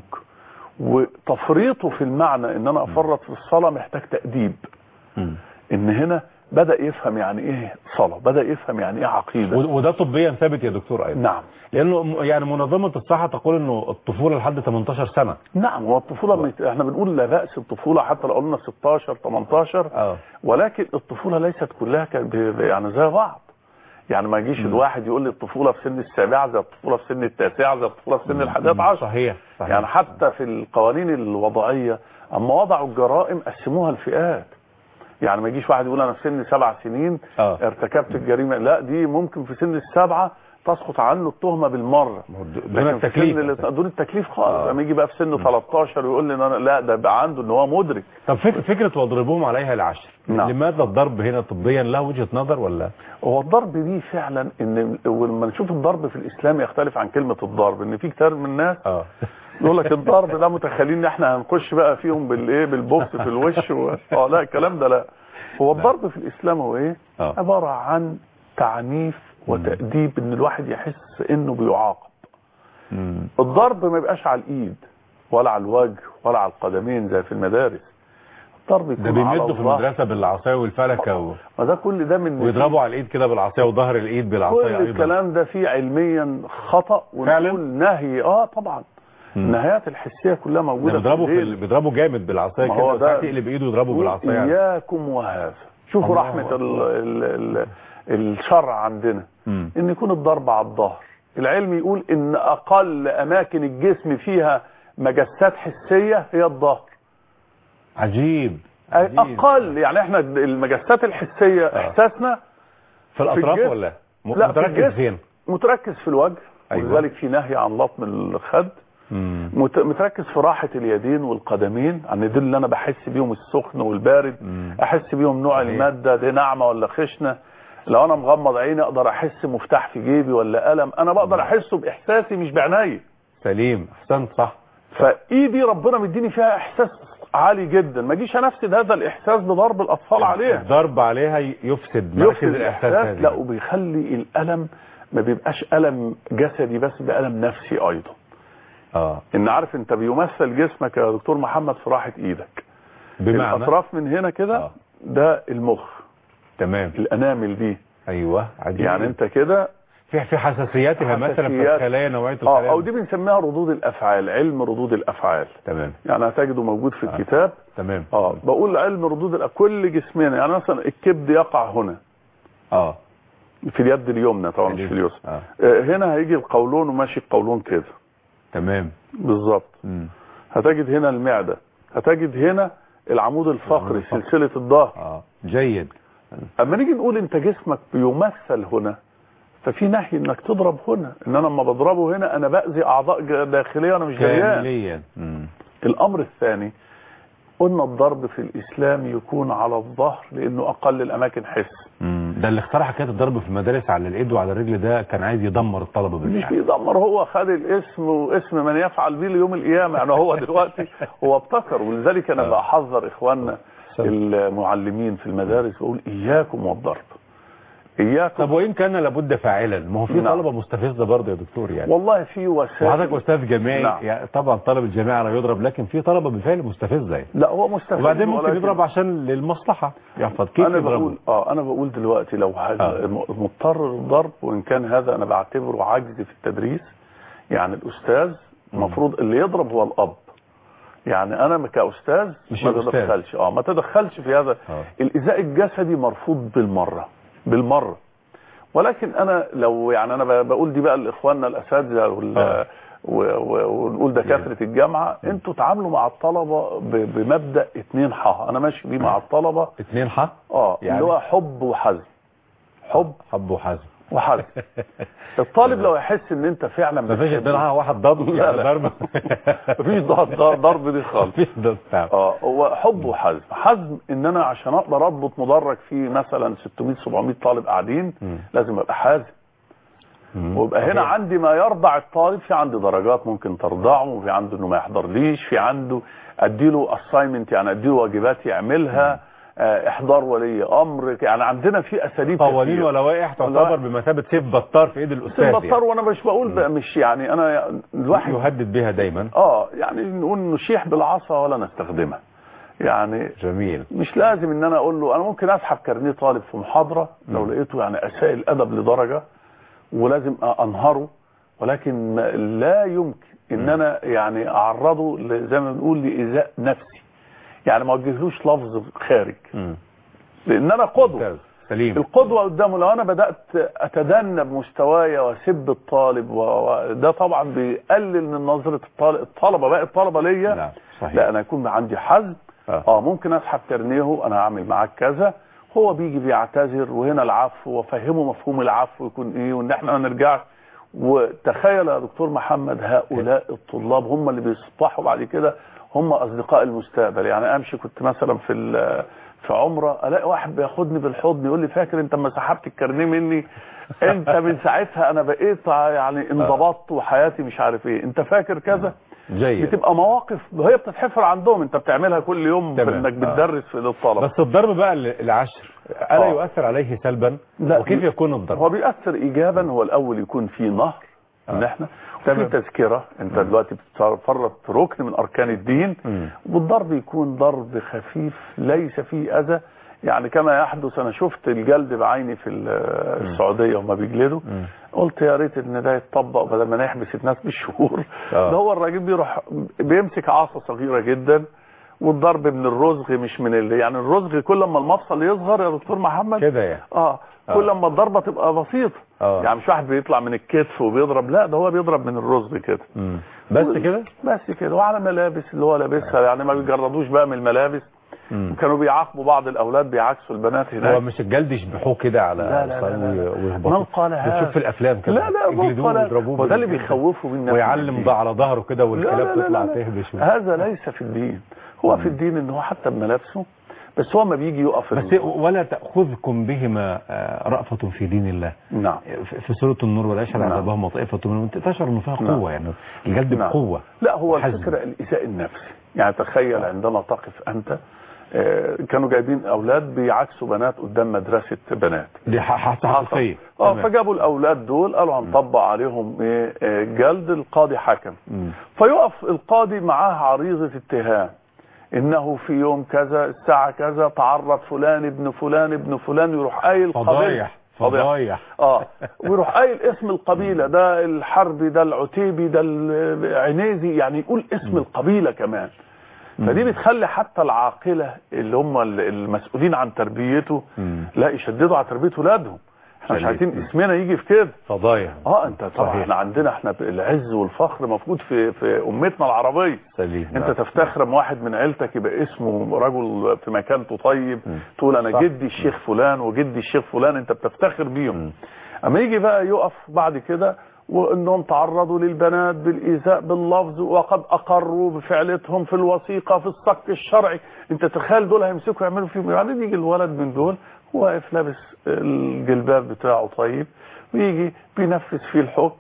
وتفريطه في المعنى ان انا افرط في الصلاه محتاج تأديب. م. ان هنا بدأ يفهم يعني ايه صلاة، بدأ يفهم يعني ايه عقيدة. وده طبيا ثابت يا دكتور ايضا. نعم. لانه يعني منظمة الصحة تقول انه الطفولة لحد ثمانية عشر سنة. نعم، هو الطفولة و... احنا بنقول لا بأس الطفولة حتى لو قلنا ستاشر تمنتاشر اه ولكن الطفولة ليست كلها يعني زي بعض. يعني ما يجيش الواحد يقول لي الطفولة في سن السابعة زي الطفولة في سن التاسعة زي الطفولة في سن الحادية عشر. صحيح. صحيح. يعني حتى في القوانين الوضعية اما وضعوا الجرائم قسموها لفئات. يعني ما يجيش واحد يقول انا في سن سبع سنين آه. ارتكبت الجريمه، لا دي ممكن في سن السبعه تسقط عنه التهمه بالمره دون التكليف. دون التكليف خالص. لما آه. يجي بقى في سن تلتاشر ويقول لي انا لا ده بقى عنده ان هو مدرك. طب فكره واضربوهم عليها العشر، نعم. لماذا الضرب هنا طبيا له وجهه نظر ولا؟ هو الضرب دي فعلا ان لما نشوف الضرب في الاسلام يختلف عن كلمه الضرب، ان في كتير من الناس اه يقول لك الضرب ده متخيلين ان احنا هنخش بقى فيهم بالايه بالبوكس في الوش و... اه لا الكلام ده لا. هو الضرب في الاسلام هو ايه؟ أوه. عباره عن تعنيف وتأديب، ان الواحد يحس انه بيعاقب. مم. الضرب ما يبقاش على الايد ولا على الوجه ولا على القدمين زي في المدارس. الضرب يكون ده بيمدوا في المدرسه بالعصايه والفلكه و... ما ده كل ده من ويضربوا على الايد كده بالعصايه وظهر الايد بالعصايه ايضا. كل الكلام ده فيه علميا خطأ ونقول نهي. اه طبعا النهايات الحسيه كلها موجوده. بيضربوا في ال... بيضربوا جامد بالعصايه كده، ساعات يقلب ايده يضربه بالعصايه. يعني اياكم وهذا شوفوا رحمه ال... ال... ال... الشرع عندنا م. ان يكون الضرب على الظهر. العلم يقول ان اقل اماكن الجسم فيها مجسات حسيه هي الظهر. عجيب. عجيب. اقل يعني احنا المجسات الحسيه آه. احساسنا في الاطراف في ولا م... لا متركز فين؟ متركز في الوجه. أيوة. ولذلك في نهي عن لطم الخد. مت... متركز في راحه اليدين والقدمين، يعني دول اللي انا بحس بيهم السخن والبارد. مم. احس بيهم نوع أيوة. الماده دي ناعمه ولا خشنه. لو انا مغمض عيني اقدر احس مفتاح في جيبي ولا قلم، انا بقدر احسه باحساسي مش بعيني. سليم. احسنت. صح. فايدي ربنا مديني فيها احساس عالي جدا، ما اجيش انفذ هذا الاحساس بضرب الاطفال عليها. الضرب عليها يفسد مركز الاحساس، لا وبيخلي الالم ما بيبقاش الم جسدي بس، بألم نفسي ايضا. اه ان عارف انت بيمثل جسمك يا دكتور محمد في راحه ايدك، بمعنى الاطراف من هنا كده آه. ده المخ، تمام، الانامل دي، ايوه عجيب. يعني انت كده في في حساسياتها مثلا في الخلايا، نوعيه الخلايا، اه او دي بنسميها ردود الافعال، علم ردود الافعال. تمام، يعني هتجده موجود في آه. الكتاب. تمام. اه بقول علم ردود الافعال كل جسمنا، يعني مثلا الكبد يقع هنا اه في اليد اليمنى طبعا مش في اليسرى. آه. آه هنا هيجي القولون وماشي القولون كده، تمام بالظبط. هتجد هنا المعده، هتجد هنا العمود الفقري، سلسله الظهر. اه جيد. اما نيجي نقول انت جسمك بيمثل هنا، ففي نهي انك تضرب هنا، ان انا لما بضربه هنا انا باذي اعضاء داخليه وانا مش دريان. الامر الثاني قلنا الضرب في الاسلام يكون على الظهر لانه اقل الاماكن حس. ده اللي اخترع حكايه الضرب في المدارس على الايد وعلى الرجل، ده كان عايز يدمر الطلبه بالفعل. مش بيدمر، هو خد الاسم واسم من يفعل به ليوم القيامه، يعني هو دلوقتي هو ابتكر. ولذلك انا بحذر اخواننا المعلمين في المدارس، بقول اياكم والضرب، اياكم. طب وان كان لابد فاعلا، ما هو في نعم. طلبه مستفزه برضه يا دكتور يعني. والله في وسائل، وحضرتك استاذ جامعي نعم. يعني طبعا طالب الجامعه لا يضرب، لكن في طلبه بالفعل مستفزه يعني. لا هو مستفز، وبعدين ممكن يضرب عشان للمصلحه يحفظ كيف انا يضربه. بقول اه انا بقول دلوقتي لو آه. مضطر للضرب، وان كان هذا انا بعتبره عجز في التدريس، يعني الاستاذ المفروض اللي يضرب هو الاب. يعني انا كاستاذ مش ما تدخلش اه ما تدخلش في هذا. آه. الايذاء الجسدي مرفوض بالمره بالمره. ولكن انا لو يعني انا بقول دي بقى لاخواننا الاساتذه وال ونقول دكاتره الجامعه، انتوا تعاملوا مع الطلبه بمبدا اتنين ح، انا ماشي بيه مع الطلبه اتنين ح اه يعني اللي هو حب وحزم. حب حب وحزم وحزم. الطالب لو يحس ان انت فعلا مفيش بينها واحد ضرب يعني ضرب، مفيش ضرب دي خالص. اه هو حب وحزم. حزم ان انا عشان اقدر اضبط مدرج فيه مثلا ستمية سبعمية طالب قاعدين م. لازم ابقى حازم، ويبقى هنا عندي ما يرضع الطالب. في عندي درجات ممكن ترضعه، وفي عنده انه ما يحضرليش، في عنده اديله اساينمنت يعني اديله واجبات يعملها، اه احضار ولي امر، يعني عندنا في اساليب قوانين ولوائح تعتبر بمثابه سيف بطار في ايد الاستاذ. سيف بطار، وانا مش بقول بقى مش يعني انا الواحد يهدد بها دايما. اه يعني نقول نشيح بالعصا ولا نستخدمها. يعني جميل. مش لازم ان انا اقول له انا ممكن اسحب كارنيه طالب في محاضره لو لقيته يعني اساء الادب لدرجه ولازم انهره، ولكن لا يمكن ان انا يعني اعرضه زي ما بنقول لايذاء نفسي، يعني ما اوجهلوش لفظ خارج. م. لان انا قدوه سليم. القدوه قدامه. لو انا بدات اتدنى بمستواي واسب الطالب وده طبعا بيقلل من نظره الطالب الطلبه باقي الطلبه ليا. لا صحيح. لا انا يكون عندي حزم. اه, آه ممكن اسحب كارنيه، انا هعمل معاك كذا، هو بيجي بيعتذر، وهنا العفو، وافهمه مفهوم العفو يكون ايه، وان احنا ما نرجعش. وتخيل يا دكتور محمد هؤلاء الطلاب هم اللي بيصبحوا بعد كده هم اصدقاء المستقبل. يعني امشي كنت مثلا في في عمره الاقي واحد بياخدني بالحضن يقول لي فاكر انت لما سحبت الكارنيه مني؟ انت من ساعتها انا بقيت يعني انضبطت وحياتي مش عارف ايه، انت فاكر كذا؟ جيد. بتبقى مواقف وهي بتتحفر عندهم، انت بتعملها كل يوم انك بتدرس في للطلبه. بس الضرب بقى العشر الا آه. يؤثر عليه سلبا؟ وكيف يكون الضرب؟ هو بيأثر ايجابا. هو الاول يكون في نهر آه. ان احنا في تذكره، انت م. دلوقتي بتتفرط ركن من اركان الدين، م. والضرب يكون ضرب خفيف ليس فيه اذى. يعني كما يحدث، انا شفت الجلد بعيني في السعوديه وما بيجلدوا، قلت يا ريت ان ده يتطبق بدل ما نحبس الناس بالشهور. ده هو الراجل بيروح بيمسك عصا صغيره جدا، والضرب من الرزغ مش من اللي يعني الرزغ كل ما المفصل يصغر يا دكتور محمد كده يعني اه كل ما الضربه تبقى بسيطه. آه. يعني مش واحد بيطلع من الكتف وبيضرب، لا ده هو بيضرب من الرزغ كده. بس كده بس كده وعلى ملابس اللي هو لابسها. آه. يعني ما بيجردوش بقى من الملابس. كانوا بيعاقبوا بعض الاولاد بيعاكسوا البنات هناك. هو مش الجلد يشبحوه كده على لا لا لا من قال هذا؟ بتشوف في الافلام كده لا لا يجلدوه ويضربوه، وده اللي بيخوفوا بالناس، ويعلم ده على ظهره كده والكلاب تطلع تهبش. هذا ليس في الدين. هو مم. في الدين ان هو حتى بملابسه بس هو ما بيجي يقف بس ولا تأخذكم بهما رأفة في دين الله. نعم. في سورة النور ولا يشهد نعم. عذابهم طائفة منهم تشعر انه فيها نعم. قوة، يعني الجلد نعم. بقوة. لا هو حزم. الفكرة الإيذاء النفسي، يعني تخيل عندما تقف أنت، كانوا جايبين أولاد بيعكسوا بنات قدام مدرسة بنات، دي حقيقية. اه فجابوا الأولاد دول قالوا هنطبق عليهم ايه جلد. القاضي حكم، فيقف القاضي معاه عريضة اتهام انه في يوم كذا الساعة كذا تعرض فلان ابن فلان ابن فلان، يروح قايل فضايح فضايح اه ويروح قايل اسم القبيلة، ده الحربي ده العتيبي ده العنيزي، يعني يقول اسم القبيلة كمان. فدي بتخلي حتى العاقلة اللي هم المسؤولين عن تربيته مم. لا يشددوا على تربية ولادهم. احنا مش عايزين اسمنا يجي في كده فضايح. اه انت طبعا احنا عندنا احنا العز والفخر مفقود في في امتنا العربيه. سليم. انت تفتخر م واحد من عيلتك يبقى اسمه رجل في مكانته طيب، م. تقول انا صح. جدي الشيخ فلان وجدي الشيخ فلان، انت بتفتخر بيهم. اما يجي بقى يقف بعد كده وانهم تعرضوا للبنات بالايذاء باللفظ وقد اقروا بفعلتهم في الوثيقه في الصك الشرعي، انت تخيل دول هيمسكوا يعملوا فيهم يعني. يجي الولد من دول واقف لابس الجلباب بتاعه طيب ويجي بينفذ فيه الحكم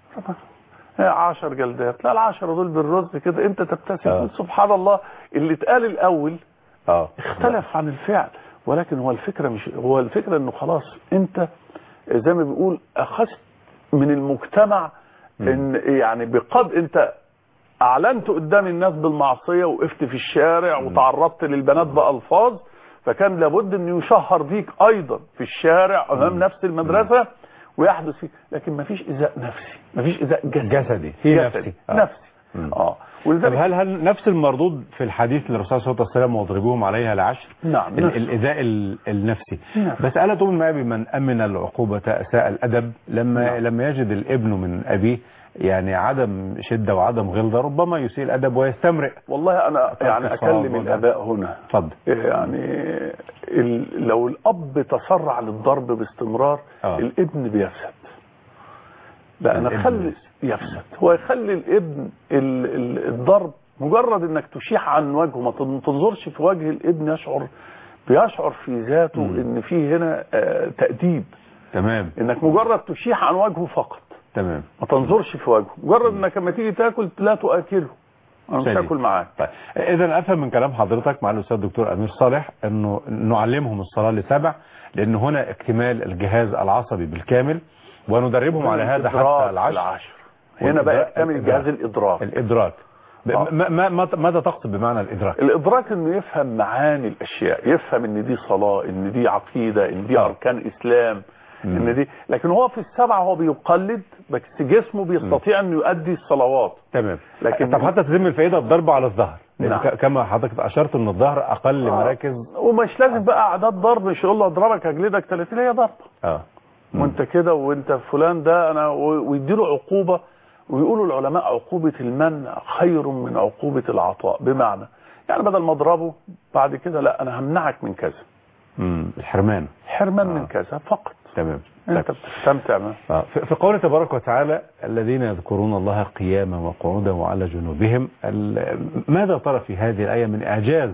عشر جلدات، لا العشرة دول بالرز كده انت تبتسم آه. سبحان الله اللي اتقال الاول آه. اختلف عن الفعل، ولكن هو الفكرة مش هو الفكرة انه خلاص انت زي ما بيقول اخذت من المجتمع م. ان يعني بقد انت اعلنت قدام الناس بالمعصية، وقفت في الشارع م. وتعرضت للبنات بألفاظ، فكان لابد ان يشهر بيك ايضا في الشارع امام نفس المدرسة ويحدث فيه، لكن ما فيش ايذاء نفسي، ما فيش ايذاء جسدي جسدي في نفسي آه. نفسي اه طب هل هل نفس المردود في الحديث للرسول صلى الله عليه وسلم واضربوهم عليها العشر؟ نعم. الايذاء النفسي. نعم. بس الا تؤمن معي بمن امن العقوبة اساء الادب، لما نعم. لما يجد الابن من ابيه يعني عدم شدة وعدم غلظة ربما يسيء الادب ويستمرئ. والله انا يعني اكلم الاباء هنا. اتفضل. يعني لو الاب تسرع للضرب باستمرار آه. الابن بيفسد. لا انا خلي يفسد، هو يخلي الابن الضرب مجرد انك تشيح عن وجهه، ما تنظرش في وجه الابن، يشعر بيشعر في ذاته مم. ان في هنا آه تأديب. تمام. انك مجرد تشيح عن وجهه فقط. تمام. ما تنظرش في وجهه، مجرد انك لما تيجي تاكل لا تؤكله، انا مش هاكل معاك. طيب اذا افهم من كلام حضرتك مع الاستاذ الدكتور امير صالح انه نعلمهم الصلاه لسبع، لان هنا اكتمال الجهاز العصبي بالكامل، وندربهم على هذا حتى العشر. هنا بقى يكتمل جهاز الادراك. الادراك ما ما ماذا تقصد بمعنى الادراك؟ الادراك انه يفهم معاني الاشياء، يفهم ان دي صلاه، ان دي عقيده، ان دي اركان اسلام، مم. ان دي، لكن هو في السبعه هو بيقلد بس جسمه بيستطيع انه يؤدي الصلوات. تمام. لكن طب حتى تتم الفائده الضرب على الظهر. نعم. كما حضرتك اشرت ان الظهر اقل آه. مراكز، ومش لازم بقى اعداد ضرب، مش يقول له اضربك اجلدك ثلاثين، هي ضرب اه وانت كده وانت فلان ده انا، ويديله عقوبه. ويقولوا العلماء عقوبه المنع خير من عقوبه العطاء، بمعنى يعني بدل ما اضربه بعد كده لا انا همنعك من كذا. امم الحرمان حرمان آه. من كذا فقط. تمام. انت بتستمتع معاه. آه. في قوله تبارك وتعالى الذين يذكرون الله قياما وقعودا وعلى جنوبهم، ماذا ترى في هذه الايه من اعجاز،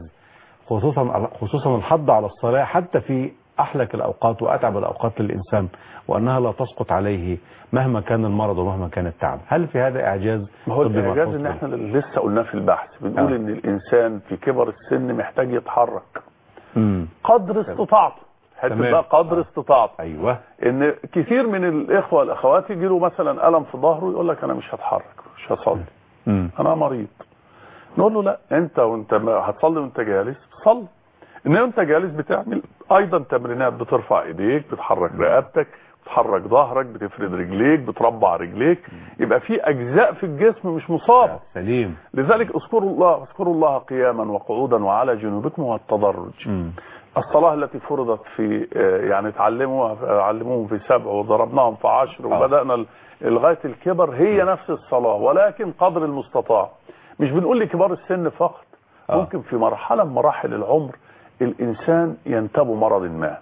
خصوصا خصوصا الحض على الصلاه حتى في احلك الاوقات واتعب الاوقات للانسان، وانها لا تسقط عليه مهما كان المرض ومهما كان التعب؟ هل في هذا اعجاز؟ ما هو الاعجاز ان احنا لسه قلناه في البحث، بنقول آه. ان الانسان في كبر السن محتاج يتحرك مم. قدر استطاعته، حتى بقى قدر آه. استطاعته. ايوه. ان كثير من الاخوه والاخوات يجي له مثلا الم في ظهره يقول لك انا مش هتحرك، مش هصلي، انا مريض. نقول له لا، انت وانت هتصلي وانت جالس صلي. ان انت جالس بتعمل ايضا تمرينات، بترفع ايديك، بتحرك رقبتك، بتحرك ظهرك، بتفرد رجليك، بتربع رجليك، يبقى في اجزاء في الجسم مش مصابه. سليم. لذلك اذكروا الله اذكروا الله قياما وقعودا وعلى جنوبكم والتدرج. م. الصلاه التي فرضت في يعني تعلموها علموهم في سبع وضربناهم في عشر وبدانا لغايه الكبر، هي نفس الصلاه ولكن قدر المستطاع. مش بنقول لكبار السن فقط، ممكن في مرحله من مراحل العمر الانسان ينتاب مرض ما،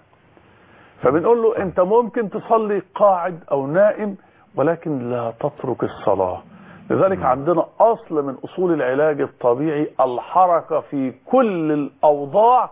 فبنقول له انت ممكن تصلي قاعد او نائم ولكن لا تترك الصلاة. لذلك عندنا اصل من اصول العلاج الطبيعي الحركة في كل الاوضاع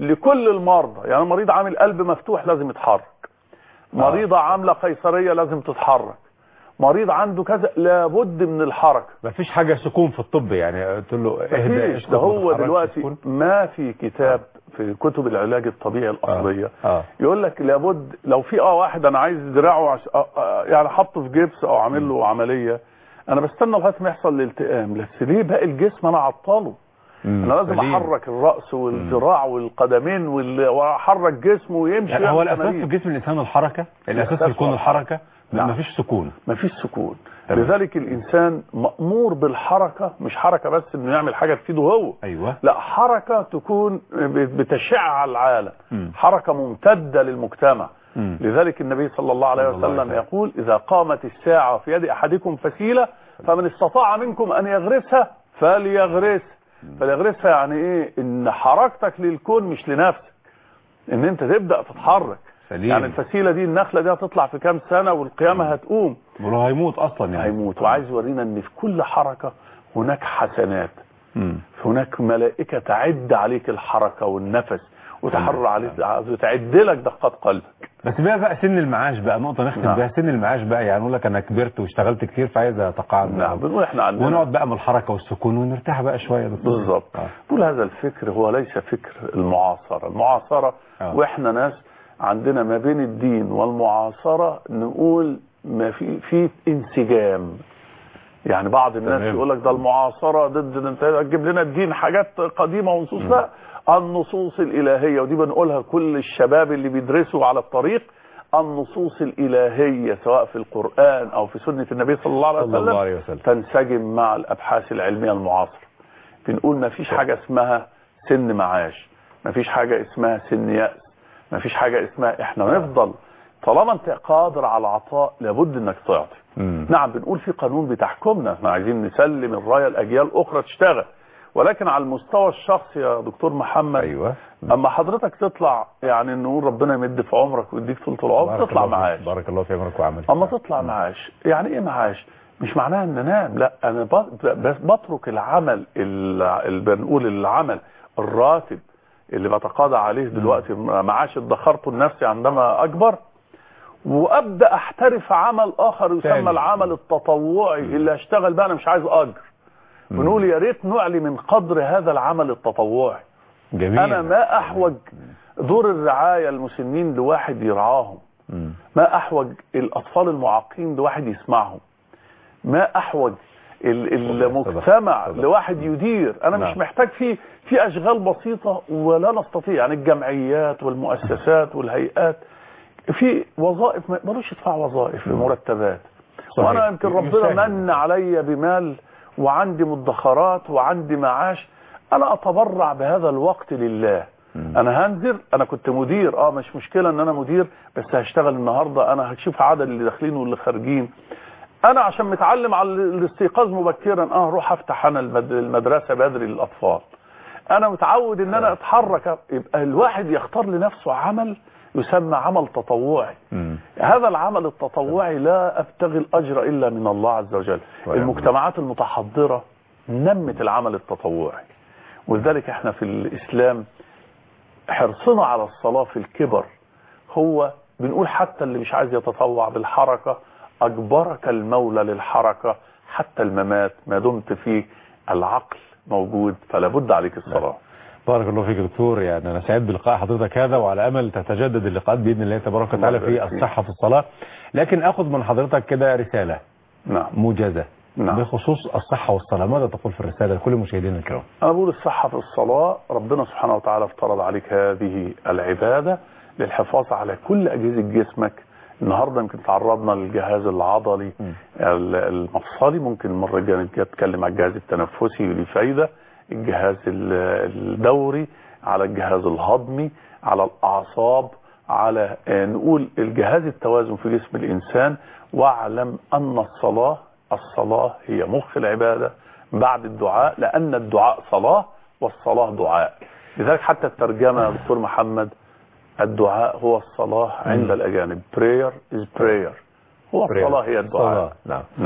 لكل المرضى. يعني مريض عامل قلب مفتوح لازم يتحرك، مريضة عاملة قيصرية لازم تتحرك، مريض عنده كذا لابد من الحركة. مفيش حاجة سكون في الطب يعني قلت له اهدى مفيش. ده هو دلوقتي ما في كتاب في كتب العلاج الطبيعي الأصلية آه. آه. يقول لك لابد لو في اه واحد انا عايز دراعه عش... آه آه يعني حطه في جبس او عامل له عملية، انا بستنى لغايه ما يحصل الالتئام، بس ليه باقي الجسم انا عطله؟ انا لازم سليم. احرك الراس والذراع والقدمين وال... واحرك جسمه ويمشي. يعني هو الاساس في جسم الانسان الحركه، الاساس يكون الحركه. نعم. مفيش سكون، مفيش سكون. لذلك الانسان مأمور بالحركه، مش حركه بس انه يعمل حاجه تفيده هو، ايوه، لا حركه تكون بتشع على العالم، م. حركه ممتده للمجتمع. م. لذلك النبي صلى الله عليه وسلم الله يقول اذا قامت الساعه في يد احدكم فسيله فمن استطاع منكم ان يغرسها فليغرسها. فليغرسها يعني ايه؟ ان حركتك للكون مش لنفسك، ان انت تبدا تتحرك. سليم. يعني الفسيله دي النخله دي هتطلع في كام سنه والقيامه هتقوم، وهو هيموت اصلا يعني هيموت. وعايز يورينا ان في كل حركه هناك حسنات، م. هناك ملائكه تعد عليك الحركه والنفس وتحرر عليك وتعد لك دقات قلبك. بس بقى بقى سن المعاش بقى نقطه نختم نعم. بها سن المعاش بقى، يعني اقول لك انا كبرت واشتغلت كتير فعايز اتقاعد. نعم بنقول احنا عندنا ونقعد بقى من الحركه والسكون ونرتاح بقى شويه. بالظبط. آه. بقول هذا الفكر هو ليس فكر المعاصره، المعاصره آه. واحنا ناس عندنا ما بين الدين والمعاصره نقول ما في في انسجام. يعني بعض الناس يقول لك ده المعاصره ضد، انت تجيب لنا الدين حاجات قديمه ونصوص. لا، النصوص الإلهية، ودي بنقولها كل الشباب اللي بيدرسوا على الطريق، النصوص الإلهية سواء في القرآن أو في سنة النبي صلى الله عليه وسلم, الله عليه وسلم. تنسجم مع الأبحاث العلمية المعاصرة. بنقول ما فيش حاجة اسمها سن معاش، ما فيش حاجة اسمها سن يأس، ما فيش حاجة اسمها احنا نفضل طالما انت قادر على العطاء لابد انك تعطي. نعم بنقول في قانون بتحكمنا، احنا عايزين نسلم الراية لأجيال أخرى تشتغل، ولكن على المستوى الشخصي يا دكتور محمد ايوه اما حضرتك تطلع يعني نقول ربنا يمد في عمرك ويديك طول العمر تطلع معاش، بارك الله في عمرك وعملك. اما تطلع معاش يعني ايه معاش؟ مش معناها ان انام، لا انا بترك العمل اللي بنقول العمل الراتب اللي بتقاضى عليه دلوقتي معاش ادخرته لنفسي عندما اكبر، وابدا احترف عمل اخر يسمى العمل التطوعي اللي اشتغل بقى انا مش عايز اجر. ونقول يا ريت نعلي من قدر هذا العمل التطوعي. جميل. انا ما احوج دور الرعايه المسنين لواحد يرعاهم، ما احوج الاطفال المعاقين لواحد يسمعهم، ما احوج المجتمع لواحد يدير. انا مش محتاج فيه في اشغال بسيطه ولا نستطيع، يعني الجمعيات والمؤسسات والهيئات في وظائف ما يقدروش يدفعوا وظائف بمرتبات، وانا يمكن ربنا من علي بمال وعندي مدخرات وعندي معاش، انا اتبرع بهذا الوقت لله. م. انا هنزل، انا كنت مدير اه مش مشكلة ان انا مدير، بس هشتغل النهاردة انا هشوف عدد اللي داخلين واللي خارجين. انا عشان متعلم على الاستيقاظ مبكرا اه اروح افتح انا المدرسة بدري للاطفال. انا متعود ان انا اتحرك، يبقى الواحد يختار لنفسه عمل يسمى عمل تطوعي. م. هذا العمل التطوعي لا ابتغي الاجر الا من الله عز وجل. المجتمعات المتحضرة نمت العمل التطوعي، ولذلك احنا في الاسلام حرصنا على الصلاة في الكبر هو بنقول حتى اللي مش عايز يتطوع بالحركة اجبرك المولى للحركة حتى الممات ما دمت فيه العقل موجود فلا بد عليك الصلاة. بارك الله فيك دكتور، يعني انا سعيد بلقاء حضرتك هذا، وعلى امل تتجدد اللقاءات باذن الله تبارك وتعالى في الصحه في الصلاه. لكن اخذ من حضرتك كده رساله نعم موجزه نعم بخصوص الصحه والصلاه، ماذا تقول في الرساله لكل مشاهدينا الكرام؟ انا بقول الصحه في الصلاه، ربنا سبحانه وتعالى افترض عليك هذه العباده للحفاظ على كل اجهزه جسمك. النهارده يمكن تعرضنا للجهاز العضلي م. المفصلي، ممكن المره الجايه نتكلم على الجهاز التنفسي وليه فايده، الجهاز الدوري، على الجهاز الهضمي، على الأعصاب، على نقول الجهاز التوازن في جسم الإنسان. واعلم أن الصلاة الصلاة هي مخ العبادة بعد الدعاء، لأن الدعاء صلاة والصلاة دعاء. لذلك حتى الترجمة يا دكتور محمد الدعاء هو الصلاة عند الأجانب. prayer is prayer، هو الصلاة هي الدعاء. نعم نعم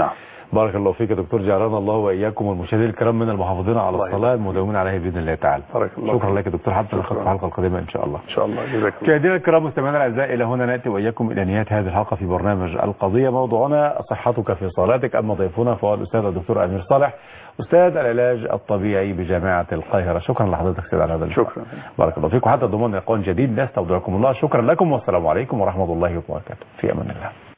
بارك الله فيك يا دكتور، جعلنا الله واياكم والمشاهدين الكرام من المحافظين على الصلاه المداومين عليها باذن الله تعالى. بارك الله شكرا لك يا دكتور، حتى نلقاك في الحلقه القادمه ان شاء الله. ان شاء الله. جزاك الله. مشاهدينا الكرام مستمعينا الاعزاء، الى هنا ناتي واياكم الى نهايه هذه الحلقه في برنامج القضيه. موضوعنا صحتك في صلاتك. اما ضيفنا فهو الاستاذ الدكتور امير صالح، استاذ العلاج الطبيعي بجامعه القاهره. شكرا لحضرتك سيد على هذا اللقاء. شكرا. بارك الله فيكم، حتى ضمن لقاء جديد نستودعكم الله. شكرا لكم والسلام عليكم ورحمه الله وبركاته. في امان الله.